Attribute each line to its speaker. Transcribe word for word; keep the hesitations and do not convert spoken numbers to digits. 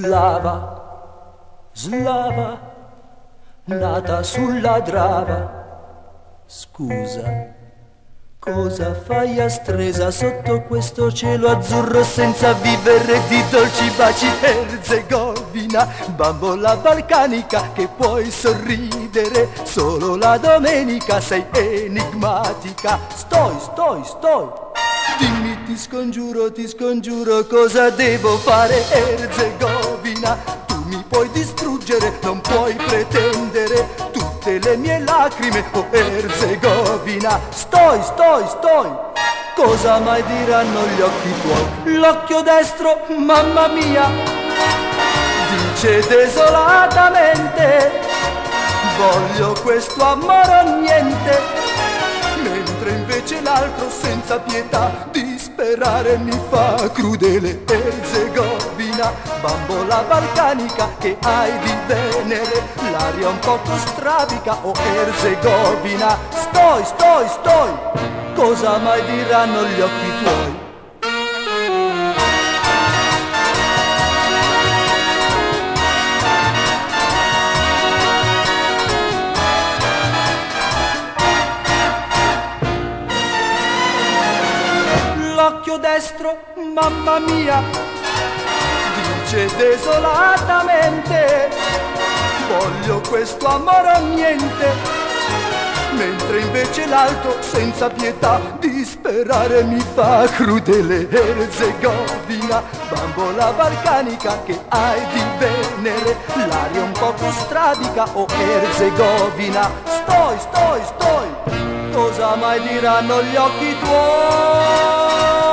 Speaker 1: slava, slava, nata sulla drava. Scusa, cosa fai a Stresa sotto questo cielo azzurro senza vivere di dolci baci? Erzegovina, bambola balcanica che puoi sorridere solo la domenica, sei enigmatica. Stoi, stoi, stoi, dimmi, ti scongiuro, ti scongiuro, cosa devo fare? Erzegovina, tu mi puoi distruggere, non puoi pretendere tutte le mie lacrime, oh Erzegovina. Stoi, stoi, stoi, cosa mai diranno gli occhi tuoi? L'occhio destro, mamma mia, dice desolatamente: voglio questo amore o niente. Mentre invece l'altro senza pietà disperare mi fa crudele. Erzegovina, bambola balcanica che hai di Venere, l'aria un poco strabica, oh Erzegovina. Stoi, stoi, stoi, cosa mai diranno gli occhi tuoi? L'occhio destro, mamma mia, dice desolatamente: voglio questo amore o niente. Mentre invece l'altro senza pietà disperare mi fa crudele. Erzegovina, bambola balcanica che hai di Venere, l'aria un poco strabica, oh Erzegovina. Stoi, stoi, stoi, cosa mai diranno gli occhi tuoi?